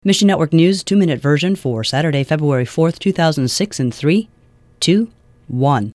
Mission Network News 2-minute version for Saturday, February 4th, 2006 in 3, 2, 1.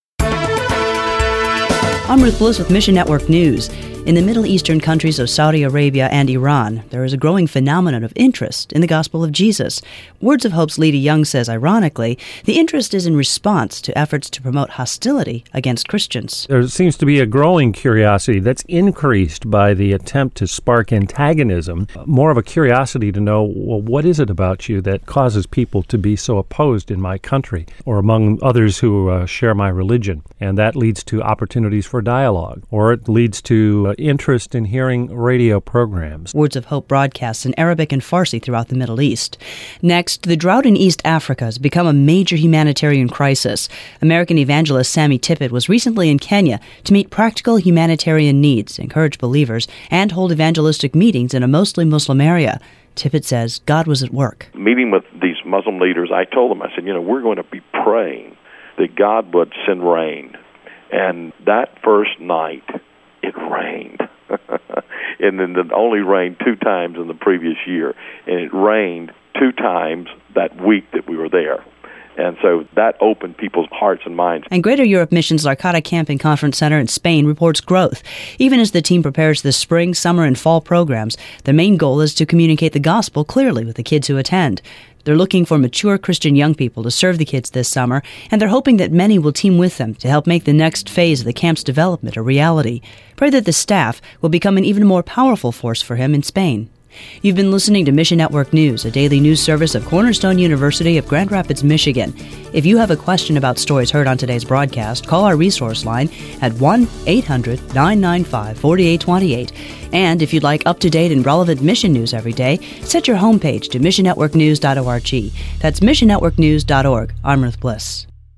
I'm Ruth Bliss with Mission Network News. In the Middle Eastern countries of Saudi Arabia and Iran, there is a growing phenomenon of interest in the gospel of Jesus. Words of Hope's Leda Young says, ironically, the interest is in response to efforts to promote hostility against Christians. There seems to be a growing curiosity that's increased by the attempt to spark antagonism, more of a curiosity to know, well, what is it about you that causes people to be so opposed in my country or among others who share my religion? And that leads to opportunities for dialogue, or it leads to interest in hearing radio programs. Words of Hope broadcasts in Arabic and Farsi throughout the Middle East. Next, the drought in East Africa has become a major humanitarian crisis. American evangelist Sammy Tippett was recently in Kenya to meet practical humanitarian needs, encourage believers, and hold evangelistic meetings in a mostly Muslim area. Tippett says God was at work. Meeting with these Muslim leaders, I told them, I said, we're going to be praying that God would send rain. And that first night, it rained. And then it only rained 2 times in the previous year. And it rained 2 times that week that we were there. And so that opened people's hearts and minds. And Greater Europe Mission's Larcata Camping Conference Center in Spain reports growth. Even as the team prepares the spring, summer, and fall programs, their main goal is to communicate the gospel clearly with the kids who attend. They're looking for mature Christian young people to serve the kids this summer, and they're hoping that many will team with them to help make the next phase of the camp's development a reality. Pray that the staff will become an even more powerful force for him in Spain. You've been listening to Mission Network News, a daily news service of Cornerstone University of Grand Rapids, Michigan. If you have a question about stories heard on today's broadcast, call our resource line at 1-800-995-4828. And if you'd like up-to-date and relevant mission news every day, set your homepage to missionnetworknews.org. That's missionnetworknews.org. I'm Ruth Bliss.